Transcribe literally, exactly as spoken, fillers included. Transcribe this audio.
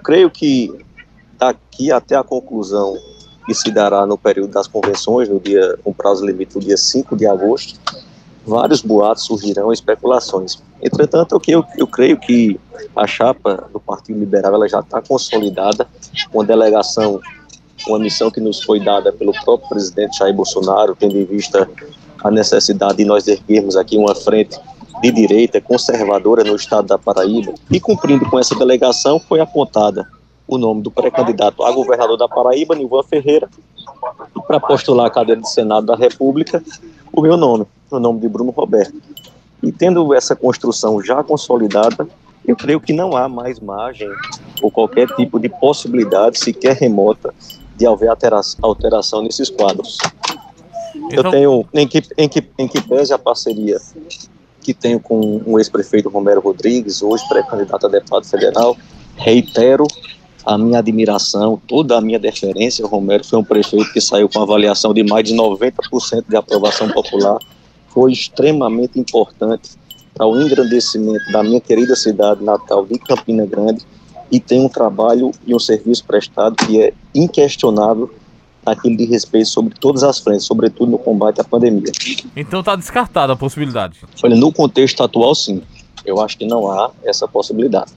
creio que daqui até a conclusão que se dará no período das convenções, no dia, com prazo limite no dia cinco de agosto, vários boatos surgirão, especulações. Entretanto, eu, eu creio que a chapa do Partido Liberal ela já está consolidada, com a delegação, uma missão que nos foi dada pelo próprio presidente Jair Bolsonaro, tendo em vista a necessidade de nós erguermos aqui uma frente de direita conservadora no estado da Paraíba, e cumprindo com essa delegação foi apontada o nome do pré-candidato a governador da Paraíba, Nilvan Ferreira, e para postular a cadeira de Senado da República, o meu nome, o nome de Bruno Roberto. E tendo essa construção já consolidada, eu creio que não há mais margem ou qualquer tipo de possibilidade, sequer remota, de haver alteração nesses quadros. Então... Eu tenho, em que, em, que, em que pese a parceria que tenho com o ex-prefeito Romero Rodrigues, hoje pré-candidato a deputado federal, reitero a minha admiração, toda a minha deferência. O Romero foi um prefeito que saiu com avaliação de mais de noventa por cento de aprovação popular, foi extremamente importante para o engrandecimento da minha querida cidade natal de Campina Grande, e tem um trabalho e um serviço prestado que é inquestionável naquilo de respeito sobre todas as frentes, sobretudo no combate à pandemia. Então está descartada a possibilidade? Olha, no contexto atual, sim. Eu acho que não há essa possibilidade.